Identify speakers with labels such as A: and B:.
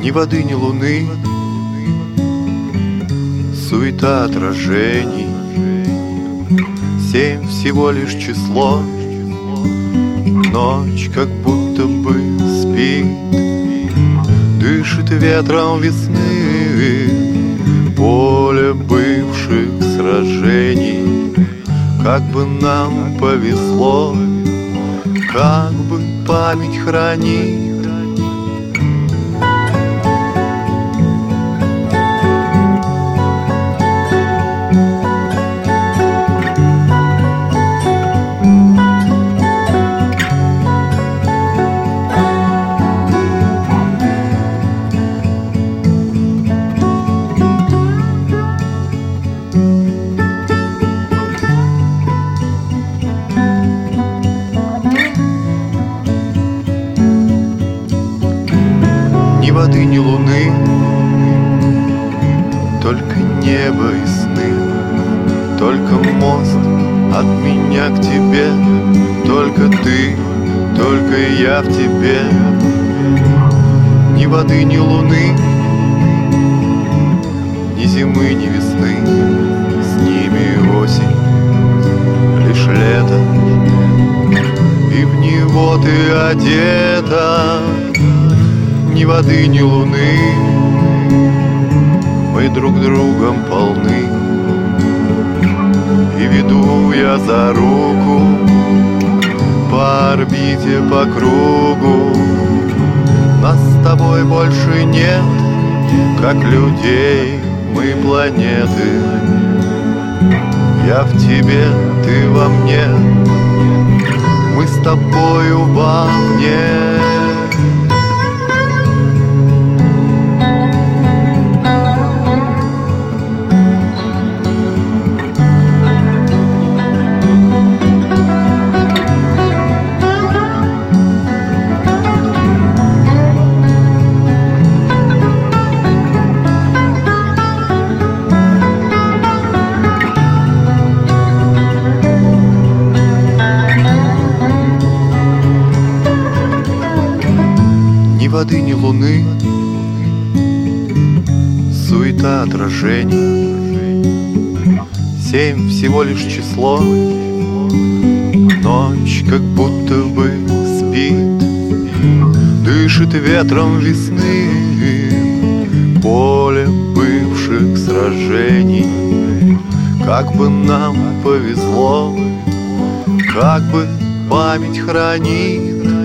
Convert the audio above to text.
A: Ни воды, ни луны, суета отражений. 7 всего лишь число, ночь как будто бы спит, дышит ветром весны поле бывших сражений. Как бы нам повезло, как бы память хранит. Ни воды, ни луны, только небо и сны, только мост от меня к тебе, только ты, только я в тебе. Ни воды, ни луны, ни зимы, ни весны, с ними осень, лишь лето, и в него ты одета. Ни воды, ни луны, мы друг другом полны, и веду я за руку по орбите, по кругу. Нас с тобой больше нет, как людей, мы планеты. Я в тебе, ты во мне, мы с тобою во мне. Ни воды, ни луны, суета отражений. 7 всего лишь число, ночь как будто бы спит, дышит ветром весны поле бывших сражений. Как бы нам повезло, как бы память хранит.